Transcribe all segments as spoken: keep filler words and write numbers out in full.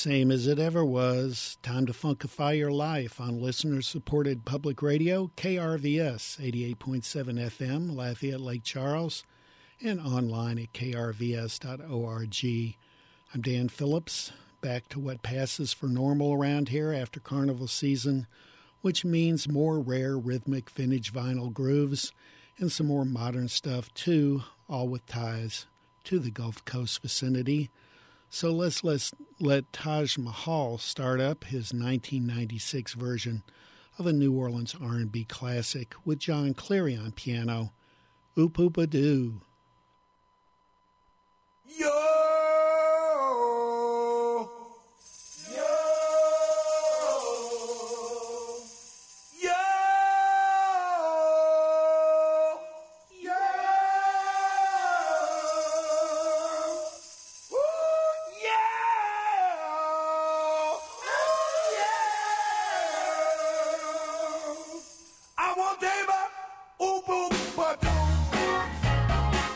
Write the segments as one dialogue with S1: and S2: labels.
S1: Same as it ever was. Time to funkify your life on listener-supported public radio, K R V S eighty-eight point seven F M, Lafayette, Lake Charles, and online at k r v s dot org. I'm Dan Phillips, back to what passes for normal around here after carnival season, which means more rare rhythmic vintage vinyl grooves and some more modern stuff too, all with ties to the Gulf Coast vicinity. So let's, let's let Taj Mahal start up his nineteen ninety-six version of a New Orleans R and B classic with John Cleary on piano, Oop Oop A Doo.
S2: Yo! I want Dave, ooh, boom, but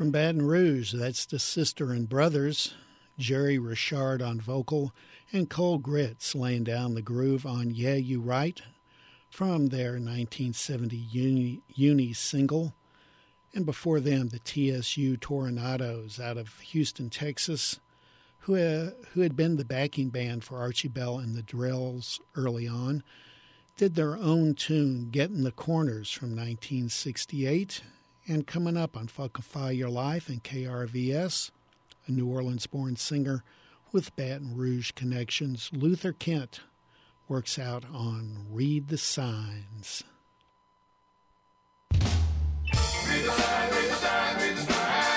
S1: From Baton Rouge, that's the Sister and Brothers, Jerry Richard on vocal, and Cole Gritz laying down the groove on Yeah You Right, from their nineteen seventy Uni, Uni single. And before them, the T S U Tornadoes out of Houston, Texas, who, uh, who had been the backing band for Archie Bell and the Drills early on, did their own tune, Getting the Corners, from nineteen sixty-eight. And coming up on Funkify Your Life and K R V S, a New Orleans-born singer with Baton Rouge connections, Luther Kent, works out on Read the Signs.
S2: Read the sign, read the sign, read the sign.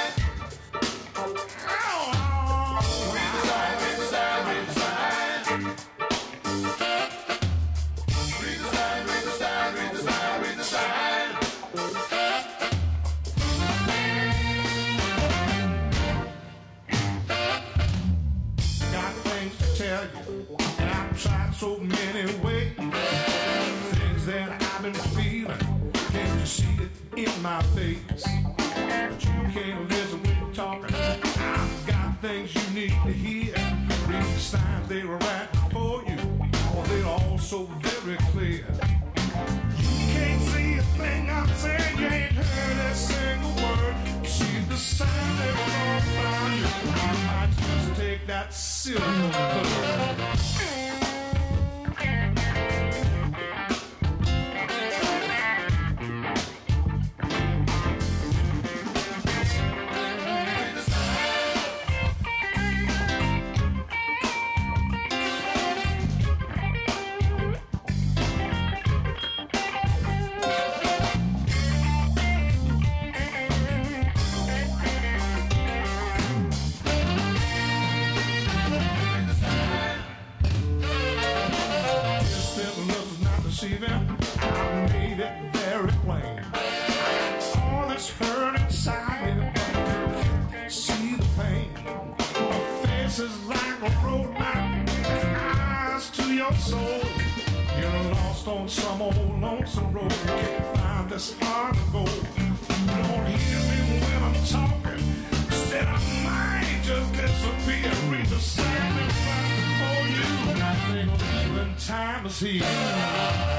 S2: So many ways, things that I've been feeling, can't you see it in my face? But you can't listen when you're talking. I've got things you need to hear. Read the signs, they were right for you, or they're all so very clear. You can't see a thing I'm saying, you ain't heard a single word. You see the sign that won't find you. I might just take that silver bullet. I made it very plain. All that's hurt inside me, but see the pain. My face is like a roadmap, eyes to your soul. You're lost on some old lonesome road. You can't find this hard to go. Don't hear me when I'm talking. Said I might just disappear. Read the sign and find for you. I think even time is here.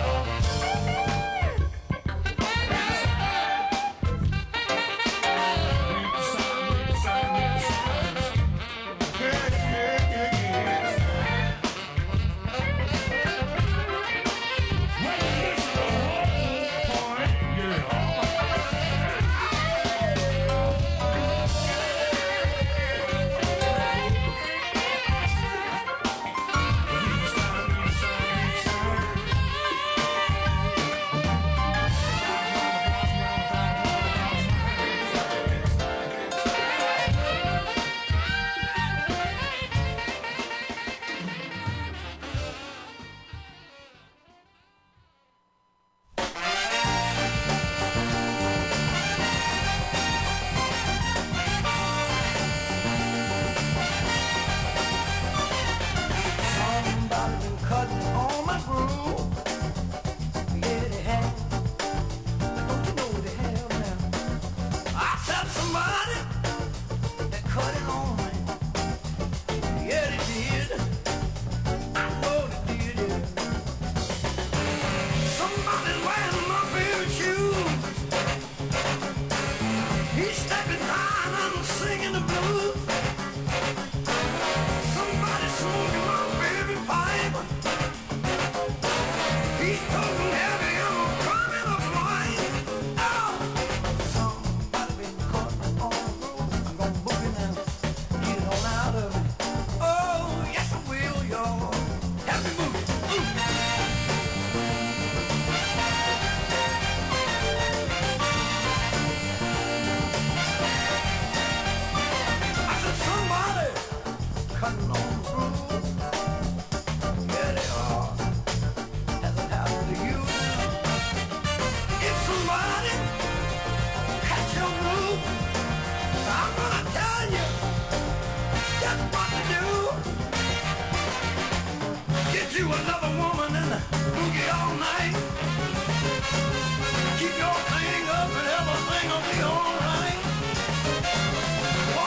S2: Keep your thing up and everything will be alright.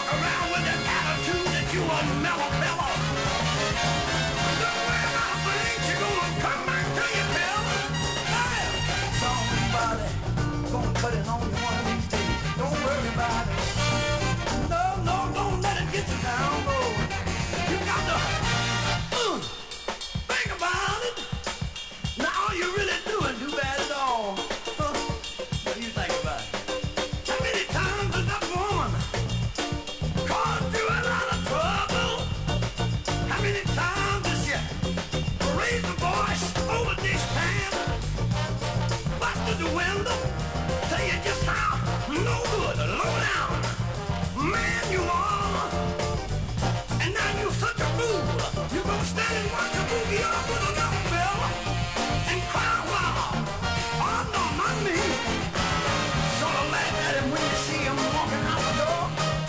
S2: around with that attitude that you a mellow fellow. Don't worry about things, you're gonna come back to your pill. Hey, somebody gonna cut it on you one of these days. Don't worry about it. No, no, don't let it get you down, no. You got to uh, think about it. Now all you really doing too bad at all. Huh? What do you think about it? How many times has that woman caused you a lot of trouble? How many times has she raised the voice over this pan? Busted the window? Tell you just how no good, low down man you are. And now you're such a fool. You gonna stand and watch a movie up with another fella and cry wow. Oh no, not me. Sort of laugh at him when you see him walking out the door.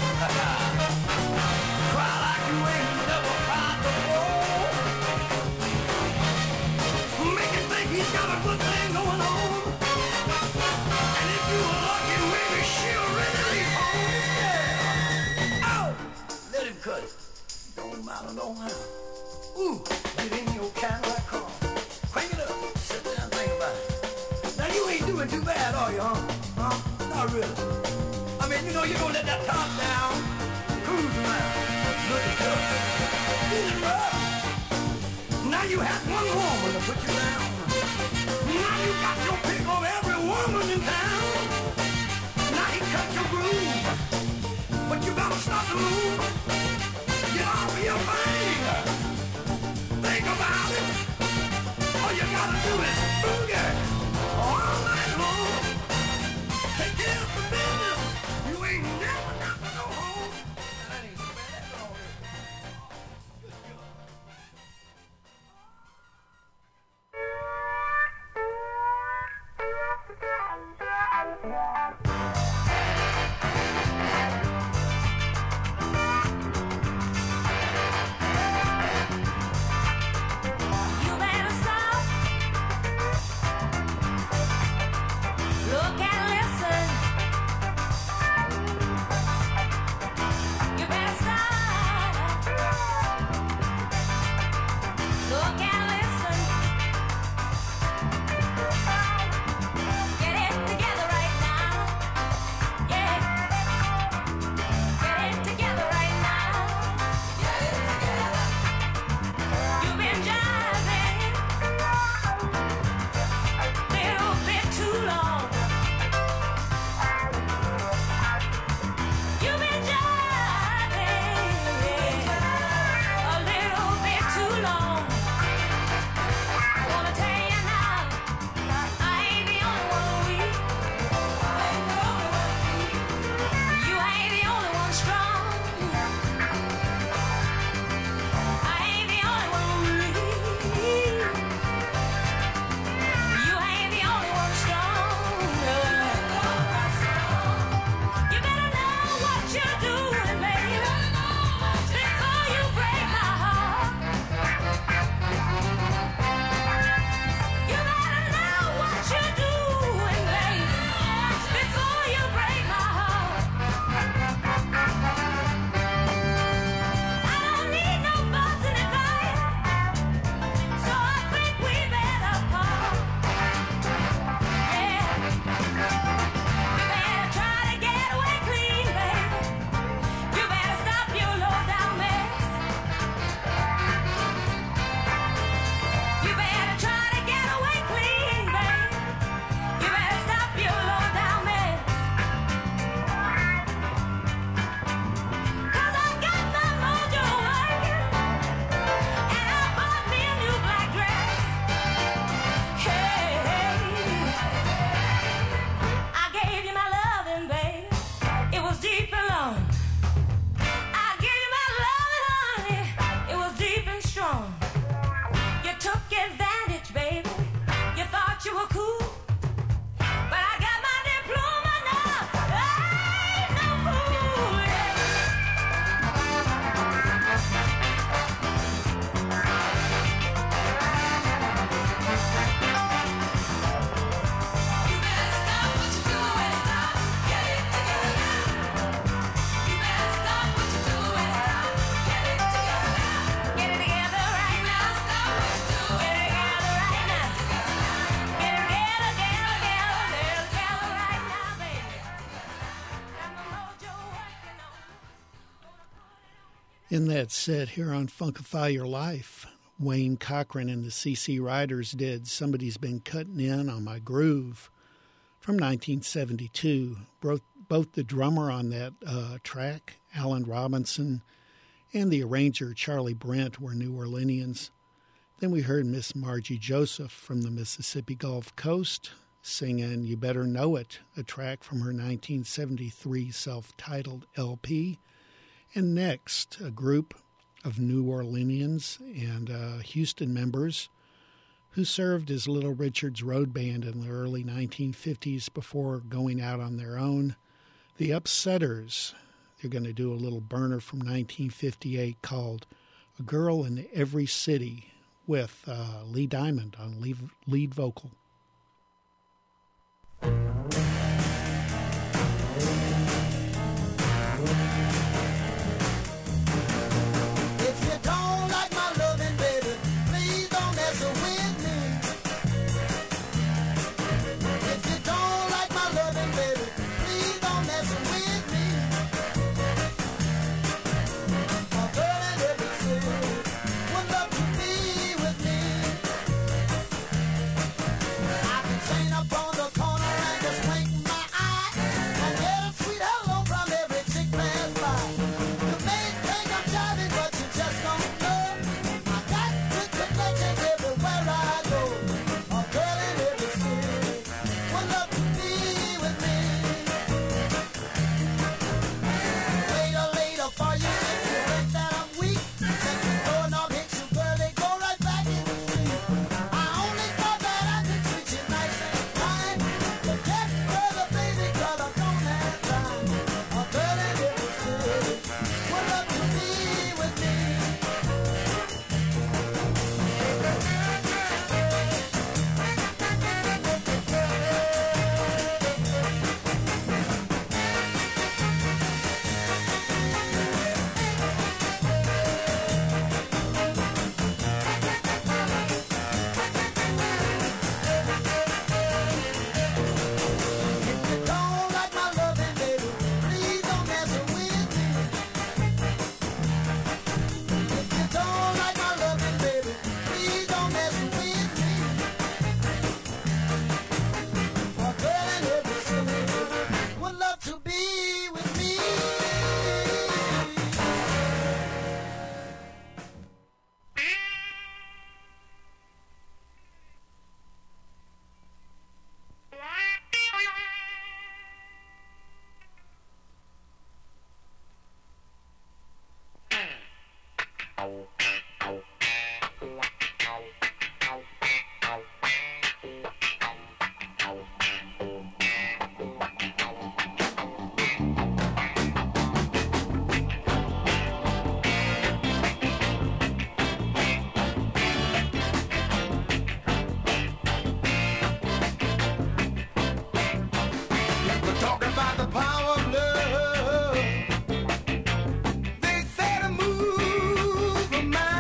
S2: Cry like you ain't never cried before. Make him think he's got a good thing going on. And if you were lucky, maybe she'll really leave home. Yeah. Oh, let him cut it. Don't matter no how. Ooh, get in your Cadillac car. Crank it up. Sit there and think about it. Now you ain't doing too bad, are you, huh? Huh? Not really. I mean, you know, you're gonna let that top down. Cruise around. Look at you. Isn't it rough? Now you had one woman to put you down. Now you got your pick of every woman in town. Now he cut your groove. But you gotta stop the move. Get off of your thing. Think about it. All you gotta do is boogie all night long. Take care of the business. You ain't never got to go home. That ain't so bad at all. Good God.
S1: In that set here on Funkify Your Life, Wayne Cochran and the C C Riders did Somebody's Been Cutting In on My Groove from nineteen seventy-two. Both, both the drummer on that uh, track, Alan Robinson, and the arranger, Charlie Brent, were New Orleanians. Then we heard Miss Margie Joseph from the Mississippi Gulf Coast singing You Better Know It, a track from her nineteen seventy-three self-titled L P. And next, a group of New Orleanians and uh, Houston members who served as Little Richard's road band in the early nineteen fifties before going out on their own. The Upsetters, they're going to do a little burner from nineteen fifty-eight called A Girl in Every City with uh, Lee Diamond on lead, lead vocal.
S2: They said a move a man.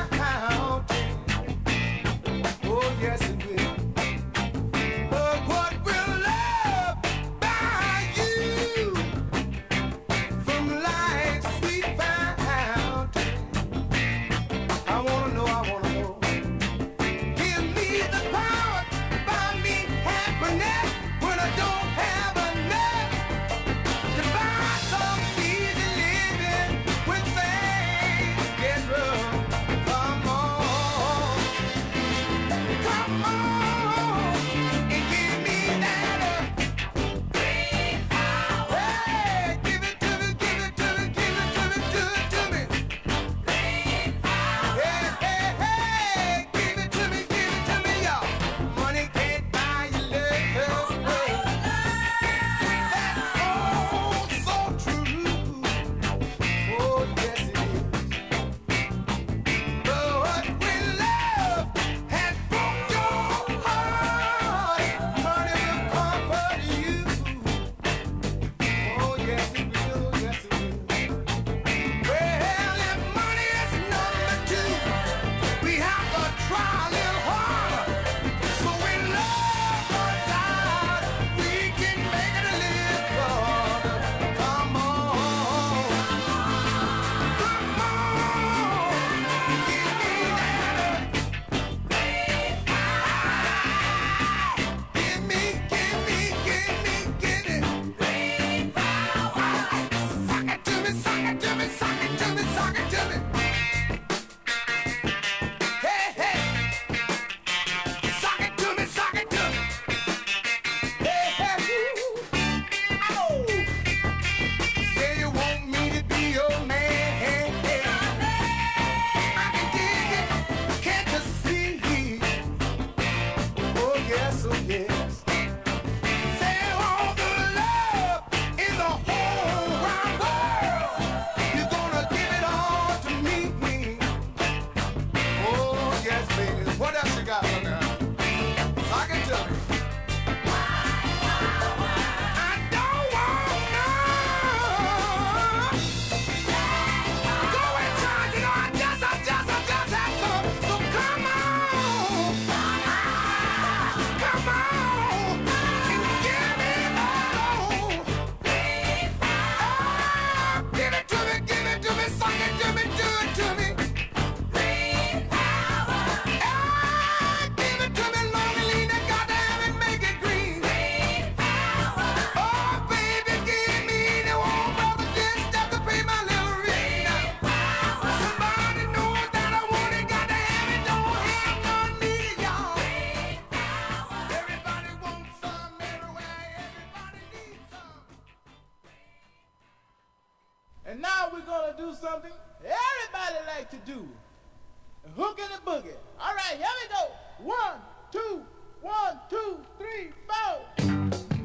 S3: to do. Hook and a boogie. All right, here we go. One, two, one, two, three, four.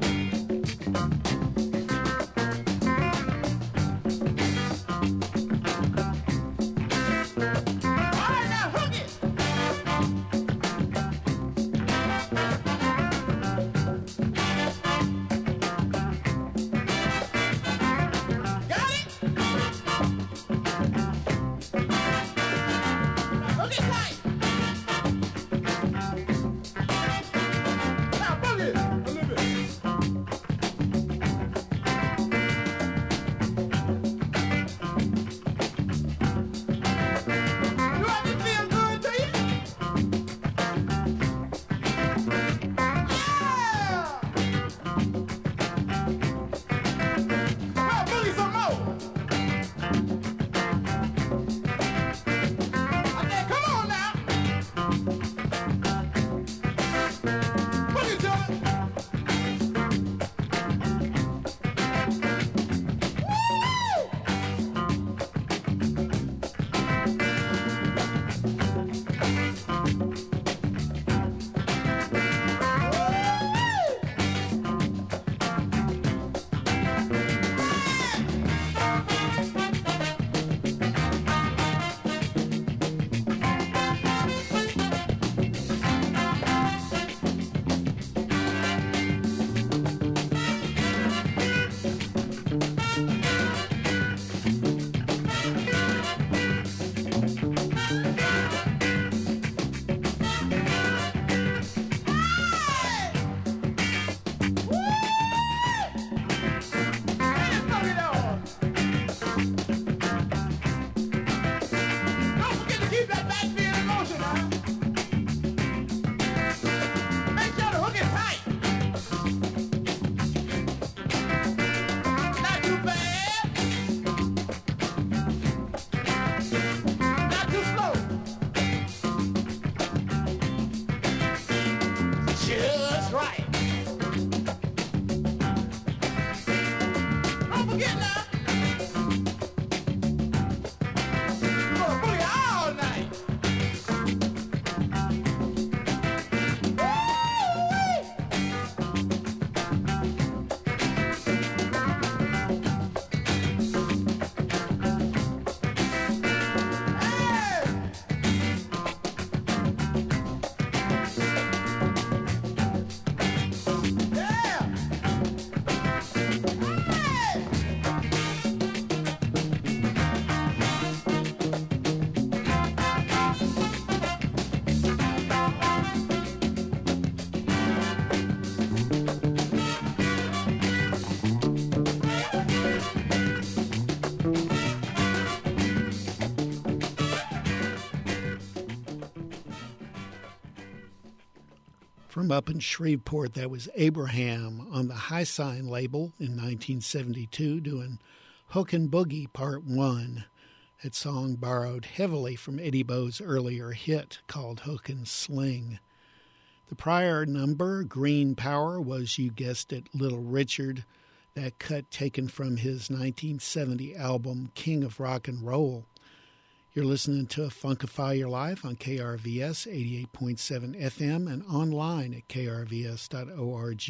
S1: From up in Shreveport, that was Abraham on the High Sign label in nineteen seventy-two doing Hookin' Boogie Part one. That song borrowed heavily from Eddie Bo's earlier hit called Hookin' Sling. The prior number, Green Power, was, you guessed it, Little Richard, that cut taken from his nineteen seventy album King of Rock and Roll. You're listening to Funkify Your Life on K R V S eighty-eight point seven F M and online at k r v s dot org.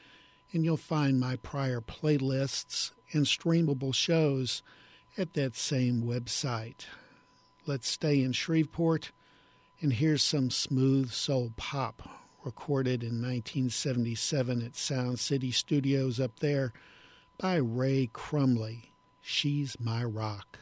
S1: And you'll find my prior playlists and streamable shows at that same website. Let's stay in Shreveport, and here's some smooth soul pop recorded in nineteen seventy-seven at Sound City Studios up there by Ray Crumley. She's My Rock.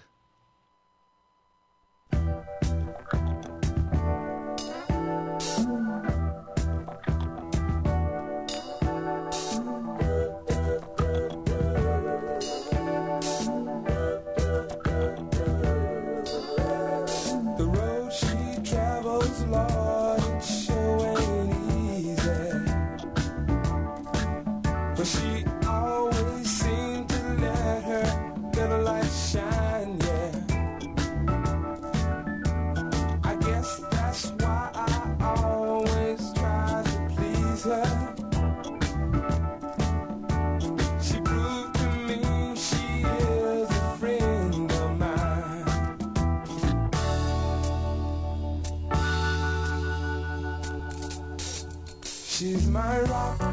S4: She's my rock.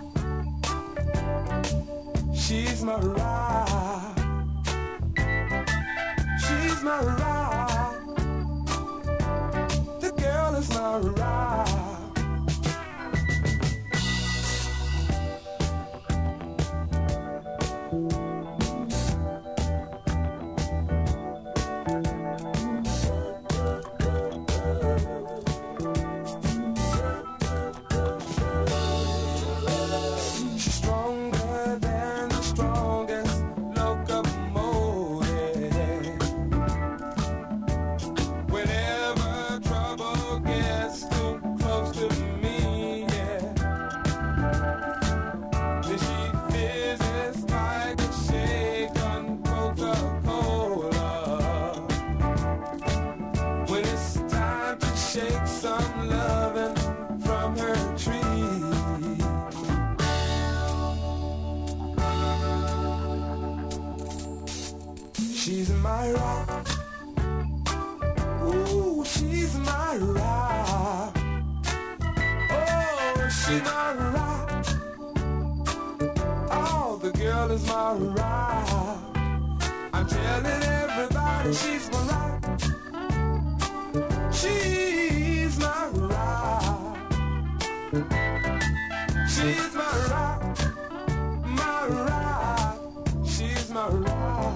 S4: She's my rock. She's my rock. The girl is my rock. She's my rock. Ooh, she's my rock. Oh, she's my rock. Oh, the girl is my rock. I'm telling everybody she's my rock. She's my rock. She's my rock. My rock. She's my rock.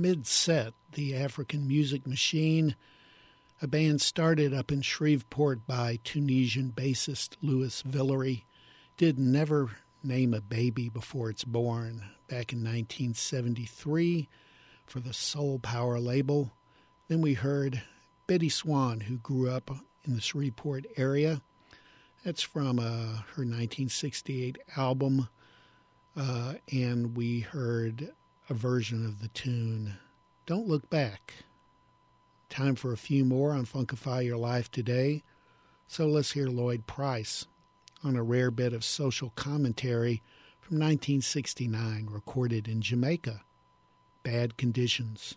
S1: Mid-set, the African Music Machine, a band started up in Shreveport by Tunisian bassist Louis Villery, did Never Name a Baby Before It's Born back in nineteen seventy-three for the Soul Power label. Then we heard Betty Swan, who grew up in the Shreveport area. That's from uh, her nineteen sixty-eight album, uh, and we heard a version of the tune Don't Look Back. Time for a few more on Funkify Your Life today, so let's hear Lloyd Price on a rare bit of social commentary from nineteen sixty-nine, recorded in Jamaica, Bad Conditions.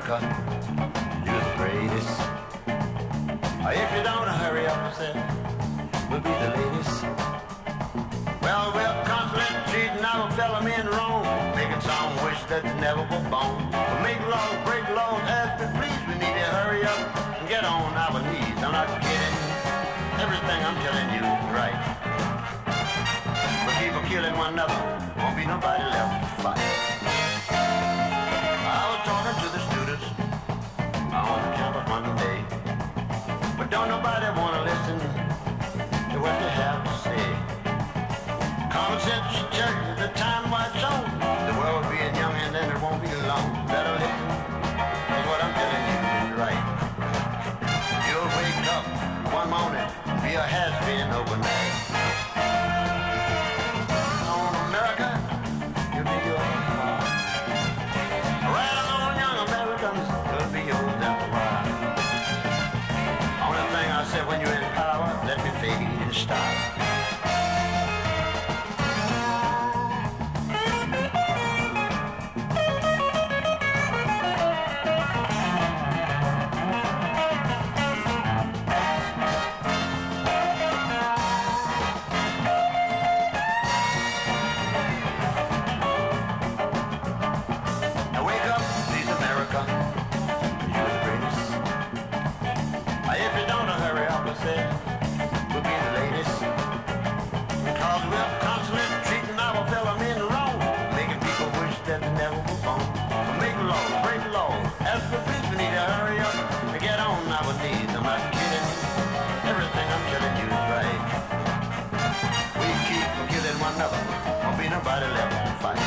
S5: America, you're the greatest. If you don't hurry up, I said, we'll be the latest. Well, we're constantly treating our fellow men wrong, making some wish that they never were born. We'll make laws, break laws, as we please. We need to hurry up and get on our knees. I'm not kidding. Everything I'm telling you is right. But people killing one another, won't be nobody left to fight. I was talking to the students on the campus one day, but don't nobody want to listen to what they have to say. Common sense tells you the time why it's on. The world being young and then it won't be long. Better listen, cause what I'm telling you is right. You'll wake up one morning, be a has-been overnight. On America, you'll be yours. Right on, young Americans, you'll be yours after a while. Only thing I said, when you're in power, let me fade and stop. Nobody left to fight.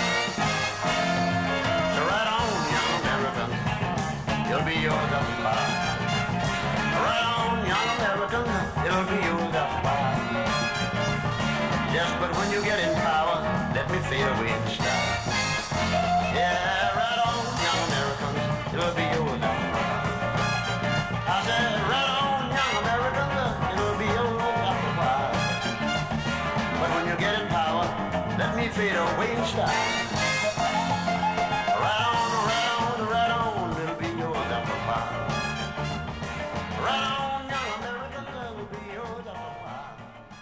S5: So right on, young Americans, it'll be yours after a while. Right on, young Americans, it'll be yours after a while. Yes, but when you get in power, let me fade away in style. Yeah, right on, young Americans, it'll be yours after a while. I said, right on, young Americans, it'll be yours after a while. But when you get in power, let me fade away in style. Right on, right on, right on, it'll be yours after a while. Right on, young American, it'll be yours after a while.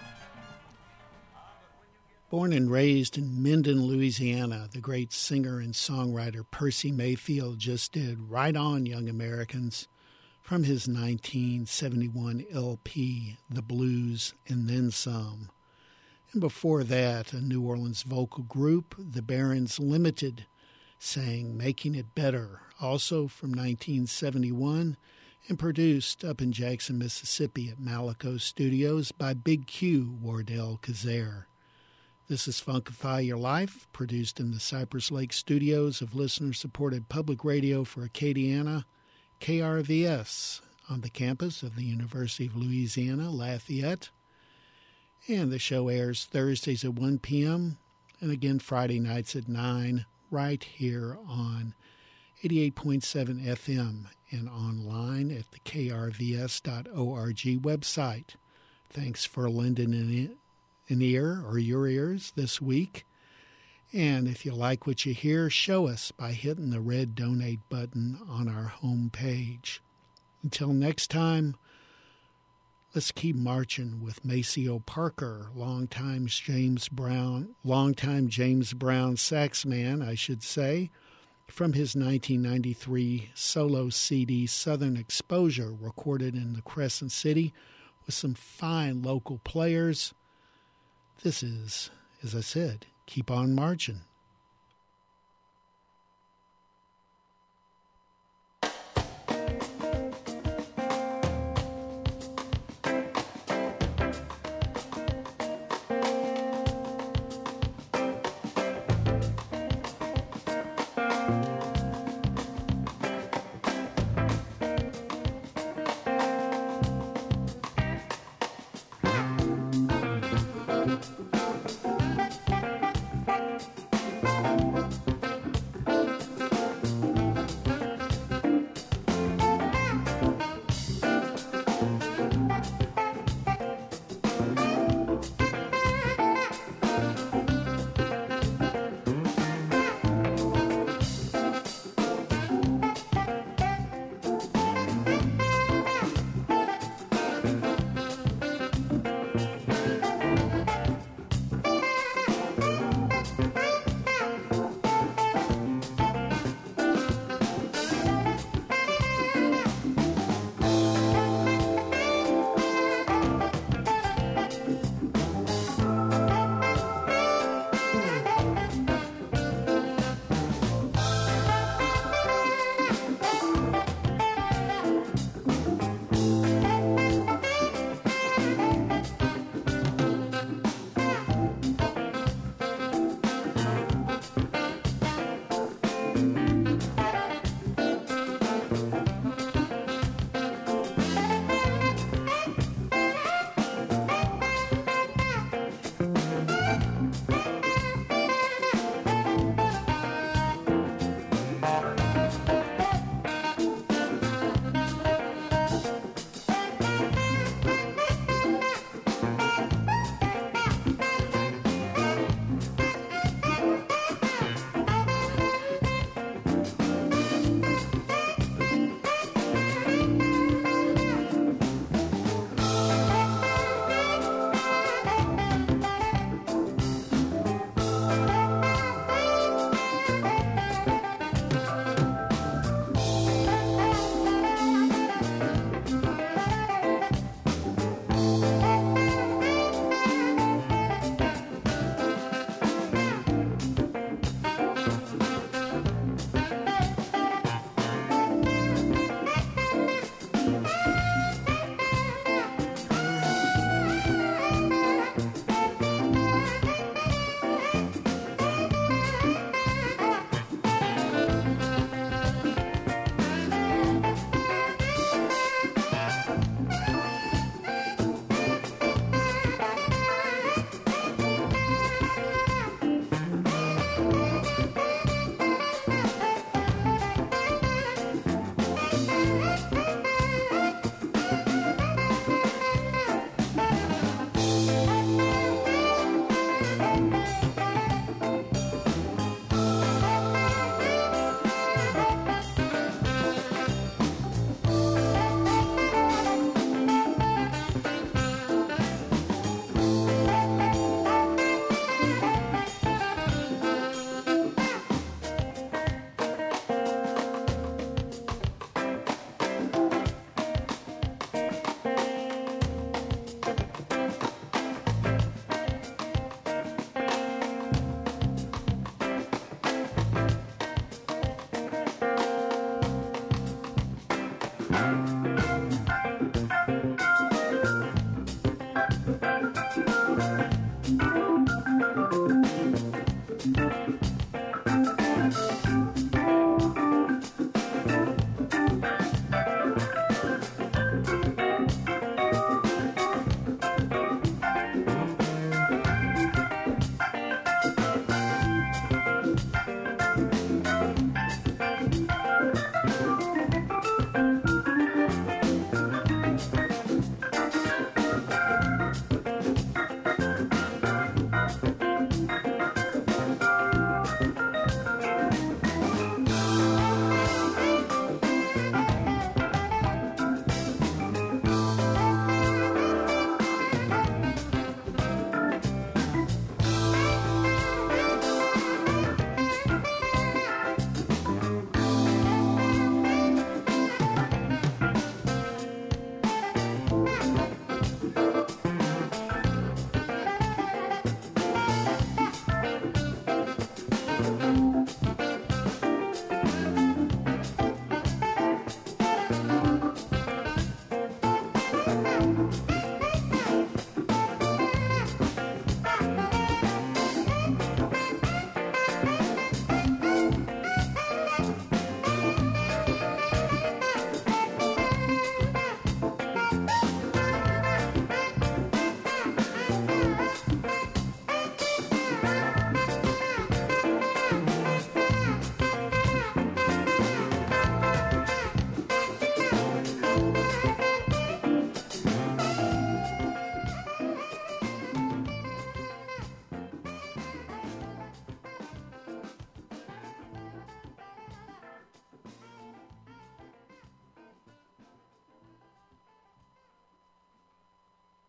S1: Born and raised in Minden, Louisiana, the great singer and songwriter Percy Mayfield just did Right On, Young Americans from his nineteen seventy-one L P, The Blues and Then Some. And before that, a New Orleans vocal group, the Barons Limited, sang Making It Better, also from nineteen seventy-one, and produced up in Jackson, Mississippi at Malaco Studios by Big Q, Wardell Kazare. This is Funkify Your Life, produced in the Cypress Lake studios of listener-supported public radio for Acadiana, K R V S, on the campus of the University of Louisiana, Lafayette. And the show airs Thursdays at one p.m. and again Friday nights at nine, right here on eighty-eight point seven F M and online at the K R V S dot org website. Thanks for lending an, an ear or your ears this week. And if you like what you hear, show us by hitting the red donate button on our home page. Until next time, let's keep marching with Maceo Parker, longtime James Brown, longtime James Brown sax man, I should say, from his nineteen ninety-three solo C D Southern Exposure, recorded in the Crescent City with some fine local players. This is, as I said, keep on marching.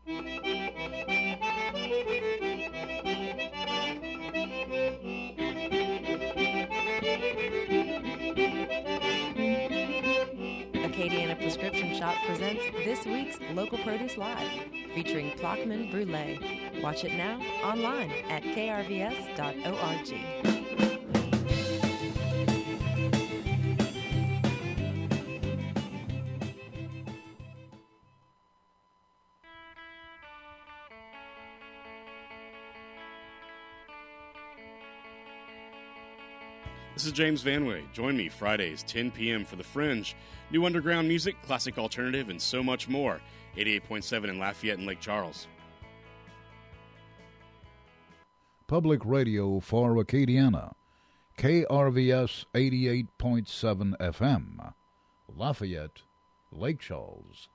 S6: Acadiana Prescription Shop presents this week's Local Produce Live, featuring Plockman Brulee. Watch it now online at k r v s dot org.
S7: This is James Vanway. Join me Fridays, ten p.m. for The Fringe. New underground music, classic alternative, and so much more. eighty-eight point seven in Lafayette and Lake Charles.
S8: Public radio for Acadiana. K R V S eighty-eight point seven F M. Lafayette, Lake Charles.